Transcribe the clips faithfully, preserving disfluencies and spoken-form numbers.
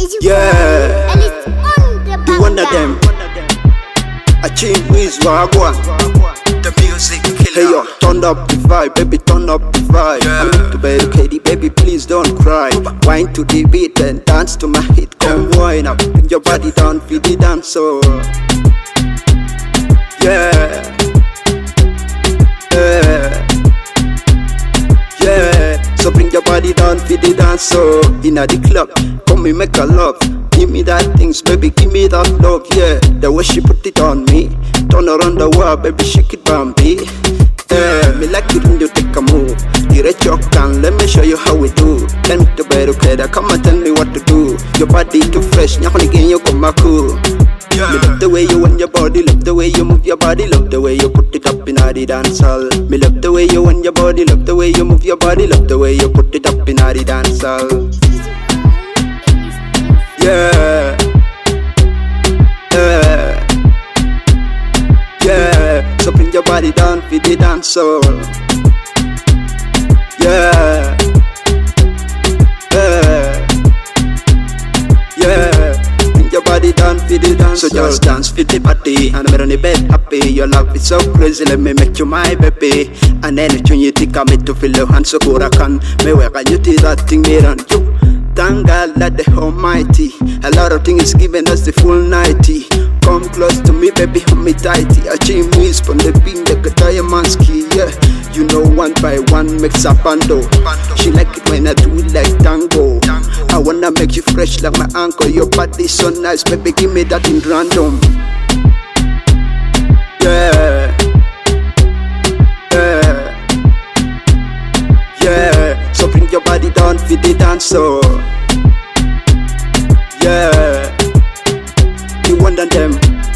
Yeah, the one of them. I change with Wagwan. The music killer. Hey yo, turn up the vibe, baby, turn up the vibe. Yeah. I'm to bed, Katie, baby, please don't cry. Wine to the beat and dance to my hit. Come wine up, bring your body down, feel the dance, so yeah, yeah, yeah. So bring your body down, feel the dance, so inna the club, come me make a love. Give me that things, baby, give me that love, yeah. The way she put it on me, turn around the world, baby, shake it, Bambi. Yeah, me like it when you take a move. Direct your can, let me show you how we do. Tell me to better, okay, come and tell me what to do. Your body too fresh, now again you come back cool. Yeah. Me love the way you want your body, love the way you move your body, love the way you put it up in the dance hall. Me love the way you want your body, love the way you move your body, love the way you put it up in the dance hall. Yeah, yeah, yeah. So bring your body down for the dance soul. Yeah, yeah, yeah. Bring your body down for the dance. So just dance for the party, and I'm on the bed happy. Your love is so crazy, let me make you my baby. And then when you think I'm to feel your hands so good I can. Me where can you do that thing me run you? Thank God that the Almighty, a lot of things giving us the full ninety. Come close to me, baby, hold me tighty. I change moves from the beat, the guitar, manski, yeah. You know, one by one makes a bando. She like it when I do it like tango. I wanna make you fresh like my uncle. Your body so nice, baby, give me that in random. Yeah, yeah, yeah. So bring your body down for the dance, so yeah, you want them.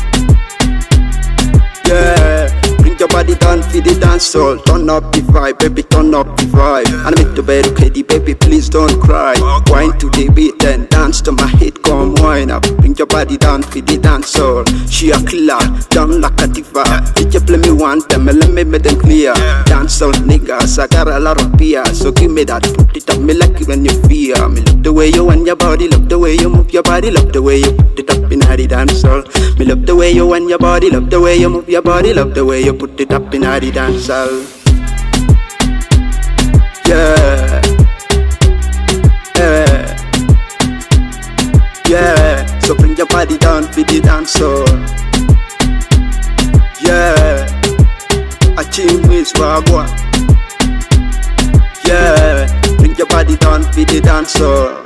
Yeah, bring your body down for the dance, so turn up the vibe, baby, turn up the vibe. And make the bed, okay, baby, please don't cry. Wine to the beat and dance to my hit, come wine up. Bring your body down for the dance, so she a killer, down like a diva. Did you play me one time, let me make them clear. Dance all niggas, I got a lot of beer, so give me that, put it up, me like it when you fear. Me love the way you want your body, love the way you move your body, love the way you put it up in the dance hall. Me love the way you want your body, love the way you move your body, love the way you put it up in the dance hall. Yeah, yeah, yeah. So bring your body down for the dance hall. Yeah, I change with Wagwan. Yeah, bring your body down for the dance hall.